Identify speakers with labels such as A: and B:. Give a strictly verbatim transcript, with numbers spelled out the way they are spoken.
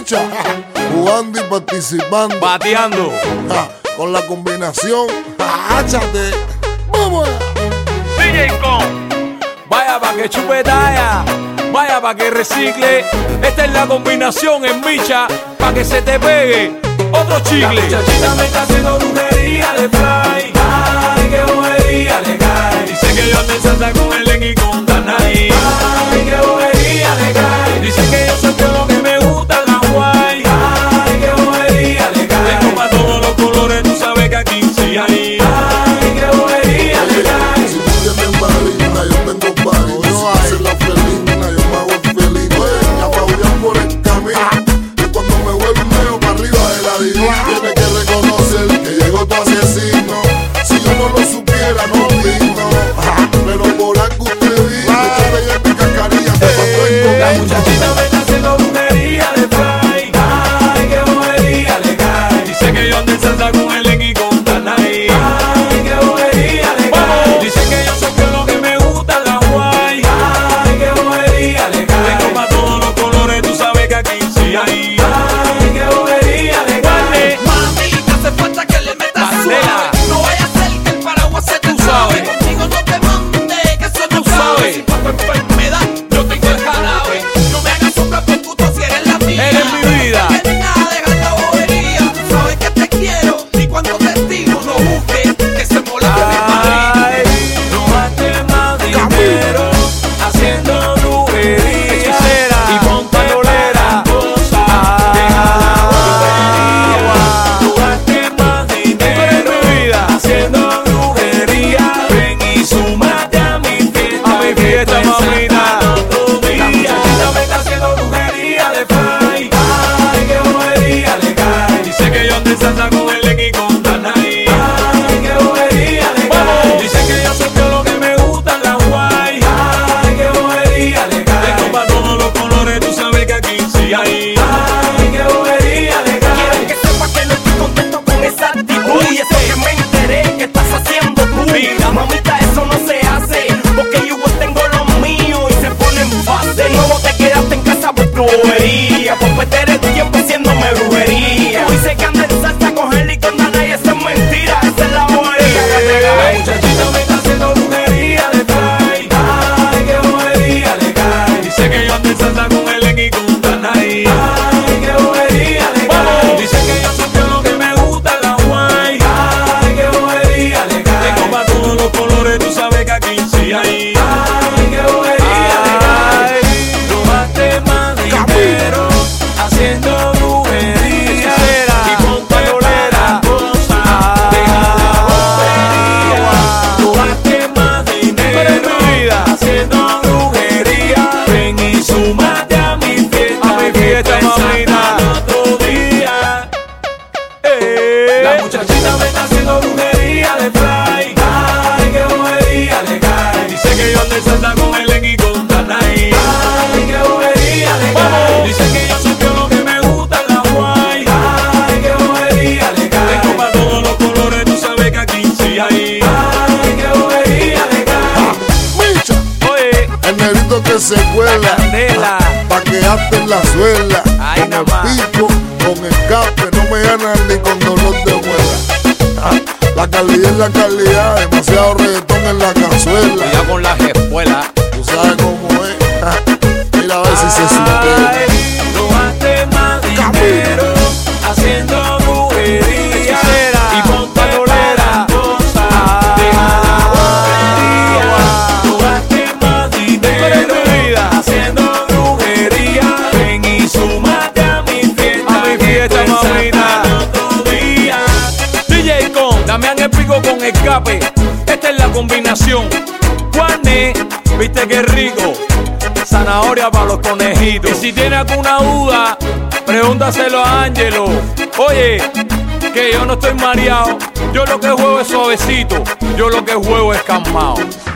A: Micha, jugando y participando,
B: bateando,
A: ja, con la combinación, áchate, vamos allá.
B: D J Con, vaya pa' que chupe talla, vaya pa' que recicle. Esta es la combinación en Micha, pa' que se te pegue otro chicle. La muchachita me está haciendo brujería de fly, ay, qué bobería le cae. Dice que yo ando en salsa con el Len y con Danay, ay, qué bobería le cae. Dice que yo soy todo lo que me gusta la guay, ay, qué bobería le cae. Tengo pa' todos los colores, tú sabes que aquí sí hay, ay, qué bobería le cae.
A: Si tú tienes marina, yo tengo party. Si tú haces la felina, yo me hago feliz. La maullan por el camino, y cuando me vuelvo medio para arriba de la divina, tiene que reconocer que llegó tu asesino. Si yo no lo supiera, no vino, pero por algo usted vino. Ella es mi cascarilla, te pasó en
B: La muchachita me está haciendo brujería de fly, ay, qué bobería le cae. Dice que yo ando en salsa con el Len y con Danay, ay, qué bobería le cae. Dice que yo soy todo lo que me gusta la guay, ay, qué bobería le cae. Tengo pa' todos los colores, tú sabes que aquí sí hay, ay, qué bobería le cae.
C: Mami, te hace falta que le metas suave. No vaya a ser que el paraguas se te sabe. Contigo no te mande, que eso no sabe. Si paso enfermedad, yo tengo el jarabe. No me hagas un puto si eres la mía.
B: Eres mi vida.
C: No quieres nada, deja la bobería. Tú sabes que te quiero, y cuando te digo no busques, que se moleste mi marido.
B: Ay, no gastes más dinero haciendo brujería y pon palolera, deja la bobería. No gastes más dinero haciendo brujería. Ven y súmate a mi fiesta, a mi fiesta, mamita. La muchachita me está haciendo brujería de fly, ay, qué bobería le cae. Dice que yo ando en salsa con el Len y con Danay, ay, qué bobería le cae. Dice que yo soy todo lo que me gusta la guay, ay, qué bobería le cae. Tengo pa' todos los colores, tú sabes que aquí sí hay, ay, qué bobería le cae.
C: Quiero que sepas que no estoy contento con esa actitud. Y eso que me enteré que estás haciendo tú.
B: Mira.
C: Mamita, eso no se hace, porque yo igual tengo lo mío y se ponen fácil. De nuevo te quedaste en casa por tu bobería, por perder el tiempo haciéndome brujería. Hoy se que anda en salsa con él y con Danay, eso es mentira, esa es la bobería que te
B: La
C: cae.
B: muchachita me está haciendo brujería de fly, ay, qué bobería le cae. Dice que yo ando en salsa con el Len y con Danay, ay, qué bobería le cae. Dice que yo soy todo lo que me gusta la guay, ay, qué bobería le cae. Tengo pa' todos los colores, tú sabes que aquí sí hay, ay, qué bobería le cae. No gastes más dinero haciendo brujería y pon palolera, deja la bobería. No gastes más dinero haciendo brujería. Ven y súmate a mi fiesta, a mi fiesta, mamita. Otro día. Eh. La muchachita me está haciendo brujería de fly, ay, qué bobería le cae. Dice que yo ando en salsa con el Len y con Danay, ay, qué bobería le cae. Dice que yo soy todo lo que me gusta la guay, ay, qué bobería le cae. Tengo pa' todos los colores, tú sabes que aquí sí hay, ay, qué bobería le cae.
A: Micha,
B: Oye,
A: el negrito que se cuela,
B: candela.
A: pa' quedarte en la suela.
B: Ay,
A: Con
B: nada más.
A: el pico, con escape, no me ganan ni con dolor de muela. Ah, la calidad es la calidad, demasiado reggaetón en la cazuela.
B: Cuidado con las espuelas.
A: Tú sabes cómo es. Ah, mira a ver si se supera.
B: Ay, no gastes más dinero haciendo brujería y pon palolera, deja la bobería. No gastes más dinero haciendo brujería. Ven y súmate a mi fiesta, a mi fiesta, mamita. Otro día. D J Con, Damián el Pico con escape. Esta es la combinación. Juanes, viste qué rico. Zanahoria para los conejitos. Y si tienes alguna duda, pregúntaselo a Ángelo. Oye, que yo no estoy mareado. Yo lo que juego es suavecito. Yo lo que juego es calmado.